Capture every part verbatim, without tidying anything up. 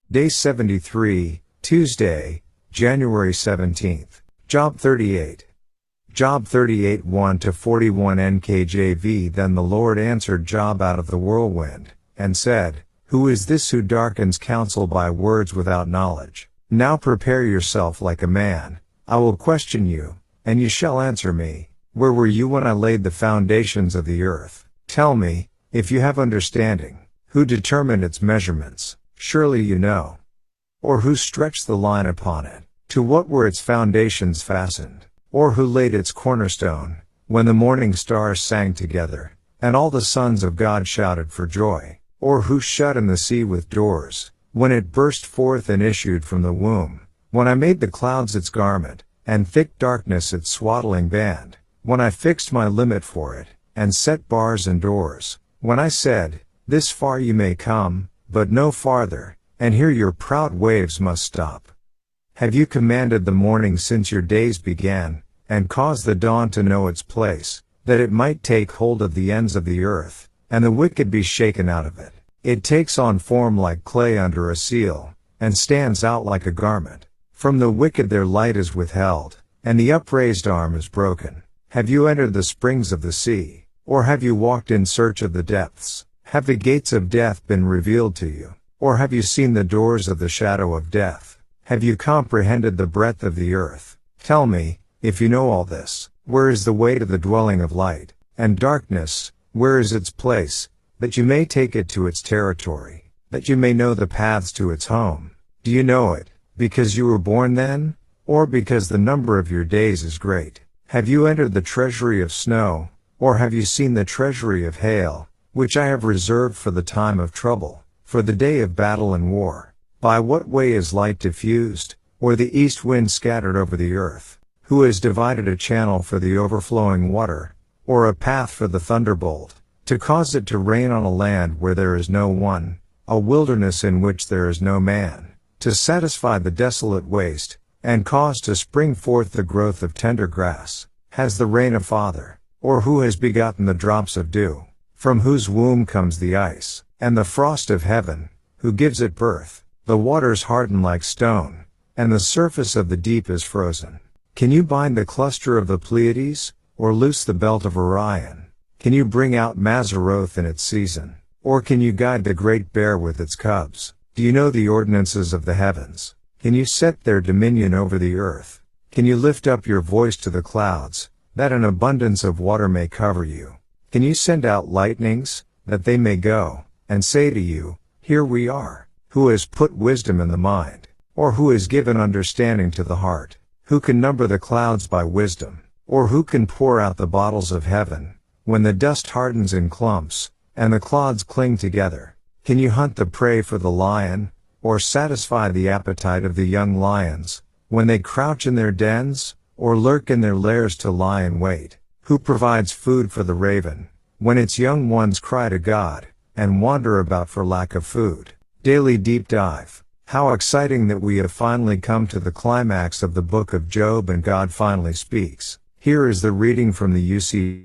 Day seventy-three, Tuesday, January seventeenth. Job thirty-eight. Job thirty-eight one to forty-one N K J V. Then the Lord answered Job out of the whirlwind, and said, Who is this who darkens counsel by words without knowledge? Now prepare yourself like a man. I will question you, and you shall answer me. Where were you when I laid the foundations of the earth? Tell me, if you have understanding, who determined its measurements? Surely you know. Or who stretched the line upon it? To what were its foundations fastened? Or who laid its cornerstone, when the morning stars sang together, and all the sons of God shouted for joy? Or who shut in the sea with doors, when it burst forth and issued from the womb? When I made the clouds its garment, and thick darkness its swaddling band? When I fixed my limit for it, and set bars and doors? When I said, This far you may come, but no farther, and here your proud waves must stop? Have you commanded the morning since your days began, and caused the dawn to know its place, that it might take hold of the ends of the earth, and the wicked be shaken out of it? It takes on form like clay under a seal, and stands out like a garment. From the wicked their light is withheld, and the upraised arm is broken. Have you entered the springs of the sea, or have you walked in search of the depths? Have the gates of death been revealed to you, or have you seen the doors of the shadow of death? Have you comprehended the breadth of the earth? Tell me, if you know all this, where is the way to the dwelling of light? And darkness, where is its place, that you may take it to its territory, that you may know the paths to its home? Do you know it, because you were born then, or because the number of your days is great? Have you entered the treasury of snow, or have you seen the treasury of hail, which I have reserved for the time of trouble, for the day of battle and war? By what way is light diffused, or the east wind scattered over the earth? Who has divided a channel for the overflowing water, or a path for the thunderbolt, to cause it to rain on a land where there is no one, a wilderness in which there is no man, to satisfy the desolate waste, and cause to spring forth the growth of tender grass? Has the rain a father, or who has begotten the drops of dew, from whose womb comes the ice, and the frost of heaven, who gives it birth? The waters harden like stone, and the surface of the deep is frozen. Can you bind the cluster of the Pleiades, or loose the belt of Orion? Can you bring out Mazzaroth in its season, or can you guide the great bear with its cubs? Do you know the ordinances of the heavens? Can you set their dominion over the earth? Can you lift up your voice to the clouds, that an abundance of water may cover you? Can you send out lightnings, that they may go, and say to you, Here we are? Who has put wisdom in the mind, or who has given understanding to the heart? Who can number the clouds by wisdom, or who can pour out the bottles of heaven, when the dust hardens in clumps, and the clods cling together? Can you hunt the prey for the lion, or satisfy the appetite of the young lions, when they crouch in their dens, or lurk in their lairs to lie in wait? Who provides food for the raven, when its young ones cry to God, and wander about for lack of food? Daily Deep Dive. How exciting that we have finally come to the climax of the book of Job and God finally speaks. Here is the reading from the U C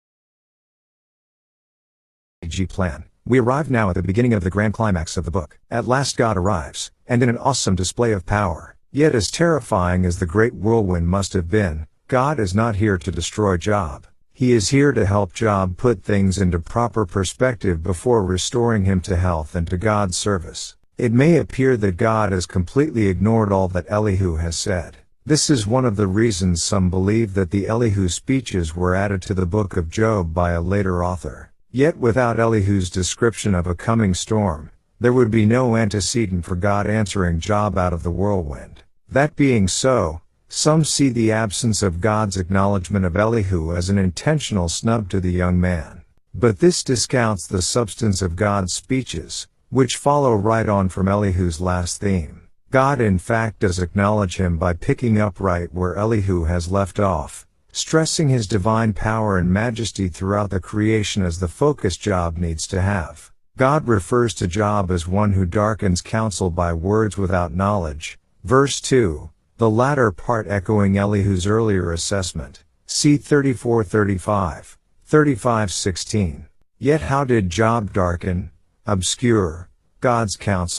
G plan. We arrive now at the beginning of the grand climax of the book. At last God arrives, and in an awesome display of power. Yet as terrifying as the great whirlwind must have been, God is not here to destroy Job. He is here to help Job put things into proper perspective before restoring him to health and to God's service. It may appear that God has completely ignored all that Elihu has said. This is one of the reasons some believe that the Elihu speeches were added to the book of Job by a later author. Yet without Elihu's description of a coming storm, there would be no antecedent for God answering Job out of the whirlwind. That being so, some see the absence of God's acknowledgement of Elihu as an intentional snub to the young man. But this discounts the substance of God's speeches, which follow right on from Elihu's last theme. God in fact does acknowledge him by picking up right where Elihu has left off, stressing his divine power and majesty throughout the creation as the focus Job needs to have. God refers to Job as one who darkens counsel by words without knowledge. Verse two, the latter part echoing Elihu's earlier assessment. See thirty-four thirty-five, thirty-five sixteen. Yet how did Job darken, obscure, God's counsel,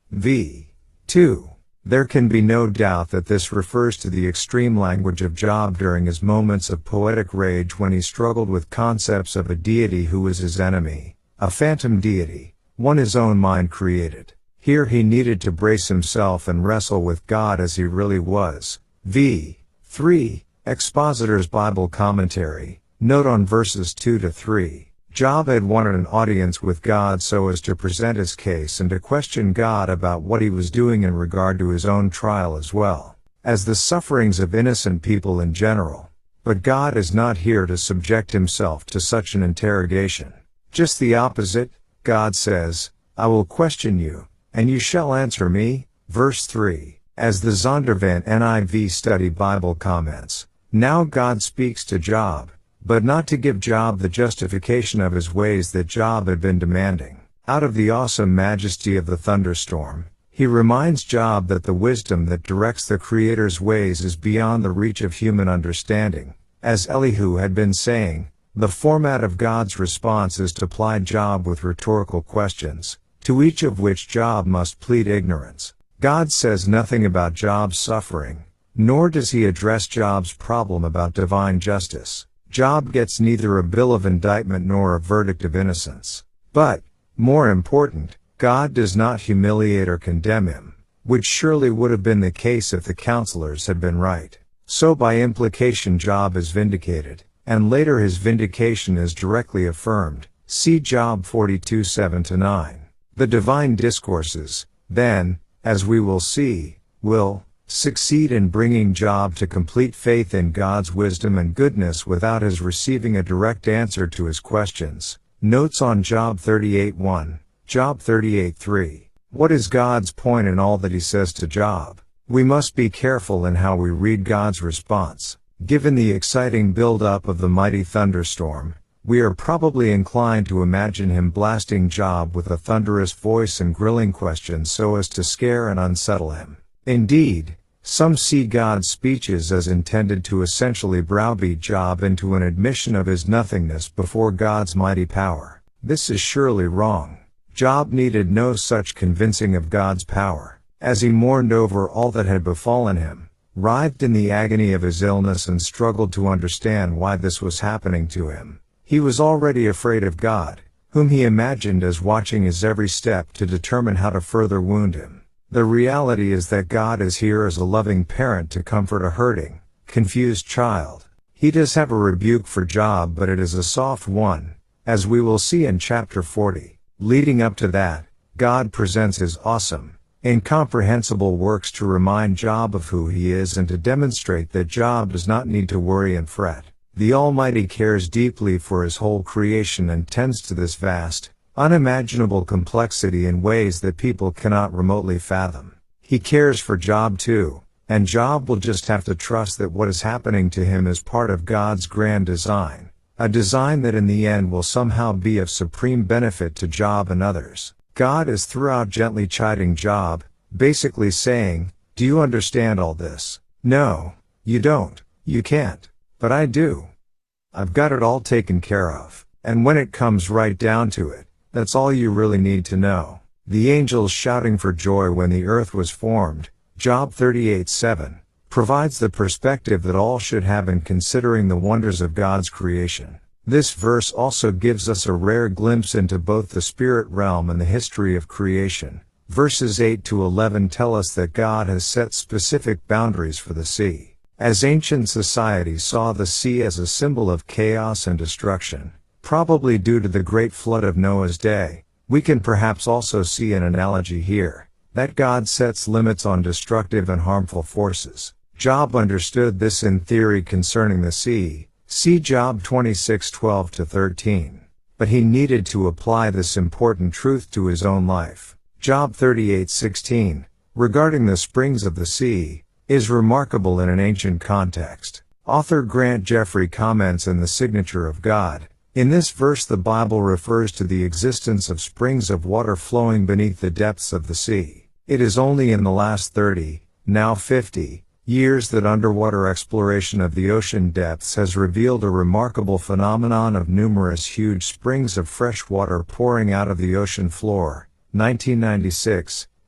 v. two. There can be no doubt that this refers to the extreme language of Job during his moments of poetic rage when he struggled with concepts of a deity who was his enemy, a phantom deity, one his own mind created. Here he needed to brace himself and wrestle with God as he really was. v. three. Expositor's Bible Commentary. Note on verses two to three. Job had wanted an audience with God so as to present his case and to question God about what he was doing in regard to his own trial as well as the sufferings of innocent people in general. But God is not here to subject himself to such an interrogation. Just the opposite, God says, "I will question you, and you shall answer me." Verse three. As the Zondervan N I V Study Bible comments, now God speaks to Job, but not to give Job the justification of his ways that Job had been demanding. Out of the awesome majesty of the thunderstorm, he reminds Job that the wisdom that directs the Creator's ways is beyond the reach of human understanding. As Elihu had been saying, the format of God's response is to ply Job with rhetorical questions, to each of which Job must plead ignorance. God says nothing about Job's suffering, nor does he address Job's problem about divine justice. Job gets neither a bill of indictment nor a verdict of innocence. But, more important, God does not humiliate or condemn him, which surely would have been the case if the counselors had been right. So by implication Job is vindicated, and later his vindication is directly affirmed. See Job forty-two seven to nine. The divine discourses, then, as we will see, will succeed in bringing Job to complete faith in God's wisdom and goodness without his receiving a direct answer to his questions. Notes on Job thirty-eight one, Job thirty-eight three. What is God's point in all that he says to Job? We must be careful in how we read God's response. Given the exciting build-up of the mighty thunderstorm, we are probably inclined to imagine him blasting Job with a thunderous voice and grilling questions so as to scare and unsettle him. Indeed, some see God's speeches as intended to essentially browbeat Job into an admission of his nothingness before God's mighty power. This is surely wrong. Job needed no such convincing of God's power. As he mourned over all that had befallen him, writhed in the agony of his illness and struggled to understand why this was happening to him, he was already afraid of God, whom he imagined as watching his every step to determine how to further wound him. The reality is that God is here as a loving parent to comfort a hurting, confused child. He does have a rebuke for Job, but it is a soft one, as we will see in chapter forty. Leading up to that, God presents his awesome, incomprehensible works to remind Job of who he is and to demonstrate that Job does not need to worry and fret. The Almighty cares deeply for his whole creation and tends to this vast, unimaginable complexity in ways that people cannot remotely fathom. He cares for Job too, and Job will just have to trust that what is happening to him is part of God's grand design, a design that in the end will somehow be of supreme benefit to Job and others. God is throughout gently chiding Job, basically saying, "Do you understand all this? No, you don't, you can't, but I do. I've got it all taken care of, and when it comes right down to it, that's all you really need to know." The angels shouting for joy when the earth was formed, Job thirty-eight seven, provides the perspective that all should have in considering the wonders of God's creation. This verse also gives us a rare glimpse into both the spirit realm and the history of creation. Verses eight to eleven tell us that God has set specific boundaries for the sea. As ancient society saw the sea as a symbol of chaos and destruction, probably due to the great flood of Noah's day, we can perhaps also see an analogy here, that God sets limits on destructive and harmful forces. Job understood this in theory concerning the sea, see Job twenty-six twelve to thirteen. But he needed to apply this important truth to his own life. Job thirty-eight sixteen, regarding the springs of the sea, is remarkable in an ancient context. Author Grant Jeffrey comments in The Signature of God, in this verse the Bible refers to the existence of springs of water flowing beneath the depths of the sea. It is only in the last thirty, now fifty, years that underwater exploration of the ocean depths has revealed a remarkable phenomenon of numerous huge springs of fresh water pouring out of the ocean floor. nineteen ninety-six,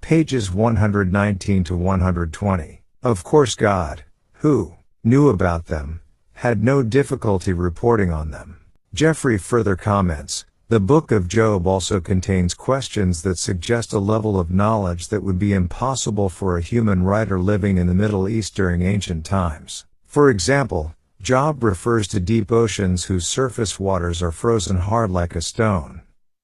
pages one hundred nineteen to one hundred twenty. Of course God, who knew about them, had no difficulty reporting on them. Jeffrey further comments, the book of Job also contains questions that suggest a level of knowledge that would be impossible for a human writer living in the Middle East during ancient times. For example, Job refers to deep oceans whose surface waters are frozen hard like a stone.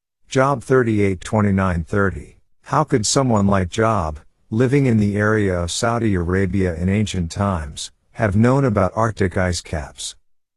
Job thirty-eight twenty-nine thirty. How could someone like Job, living in the area of Saudi Arabia in ancient times, have known about Arctic ice caps?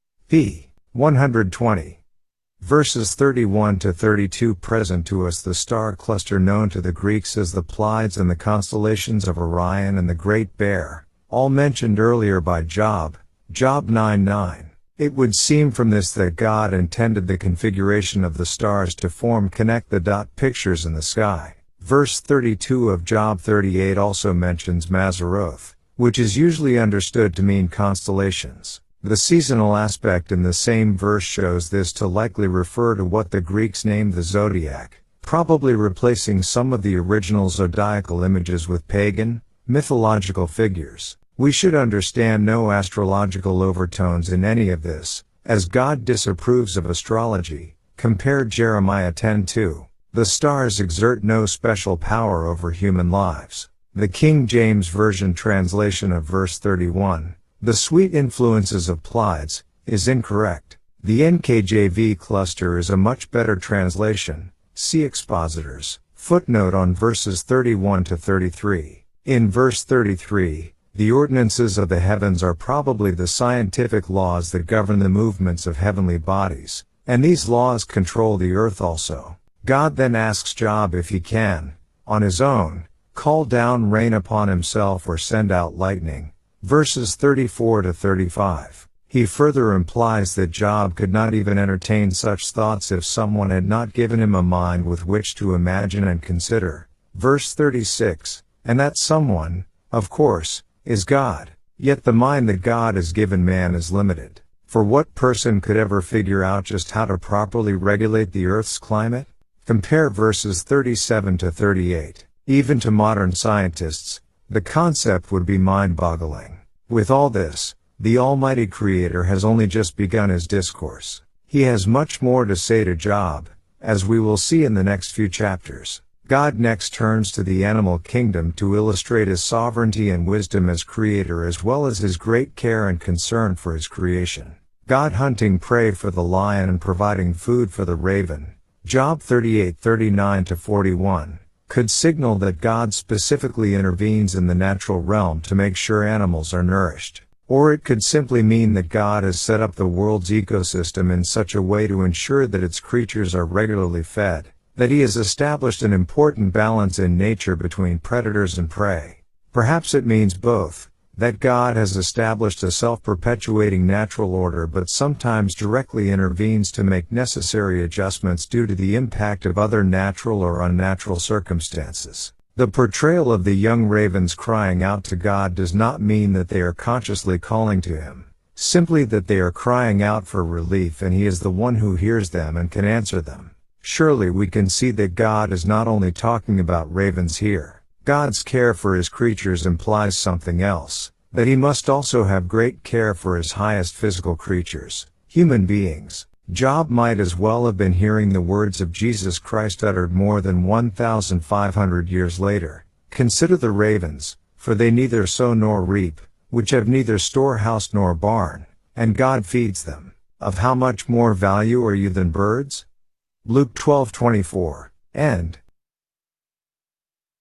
p. one hundred twenty. Verses thirty-one to thirty-two present to us the star cluster known to the Greeks as the Pleiades and the constellations of Orion and the Great Bear, all mentioned earlier by Job, Job nine nine. It would seem from this that God intended the configuration of the stars to form connect the dot pictures in the sky. Verse thirty-two of Job thirty-eight also mentions Mazzaroth, which is usually understood to mean constellations. The seasonal aspect in the same verse shows this to likely refer to what the Greeks named the zodiac, probably replacing some of the original zodiacal images with pagan, mythological figures. We should understand no astrological overtones in any of this, as God disapproves of astrology. Compare Jeremiah ten two. The stars exert no special power over human lives. The King James Version translation of verse thirty-one, the sweet influences of Pleiades, is incorrect. The N K J V cluster is a much better translation. See expositors. Footnote on verses thirty-one to thirty-three. In verse thirty-three, the ordinances of the heavens are probably the scientific laws that govern the movements of heavenly bodies, and these laws control the earth also. God then asks Job if he can, on his own, call down rain upon himself or send out lightning. Verses thirty-four to thirty-five. He further implies that Job could not even entertain such thoughts if someone had not given him a mind with which to imagine and consider. Verse thirty-six. And that someone, of course, is God. Yet the mind that God has given man is limited. For what person could ever figure out just how to properly regulate the earth's climate? Compare verses thirty-seven to thirty-eight. Even to modern scientists, the concept would be mind-boggling. With all this, the Almighty Creator has only just begun his discourse. He has much more to say to Job, as we will see in the next few chapters. God next turns to the animal kingdom to illustrate his sovereignty and wisdom as creator as well as his great care and concern for his creation. God hunting prey for the lion and providing food for the raven, Job thirty-eight thirty-nine to forty-one, could signal that God specifically intervenes in the natural realm to make sure animals are nourished. Or it could simply mean that God has set up the world's ecosystem in such a way to ensure that its creatures are regularly fed, that he has established an important balance in nature between predators and prey. Perhaps it means both, that God has established a self-perpetuating natural order but sometimes directly intervenes to make necessary adjustments due to the impact of other natural or unnatural circumstances. The portrayal of the young ravens crying out to God does not mean that they are consciously calling to him, simply that they are crying out for relief and he is the one who hears them and can answer them. Surely we can see that God is not only talking about ravens here. God's care for his creatures implies something else, that he must also have great care for his highest physical creatures, human beings. Job might as well have been hearing the words of Jesus Christ uttered more than one thousand five hundred years later. Consider the ravens, for they neither sow nor reap, which have neither storehouse nor barn, and God feeds them. Of how much more value are you than birds? Luke twelve twenty-four. End.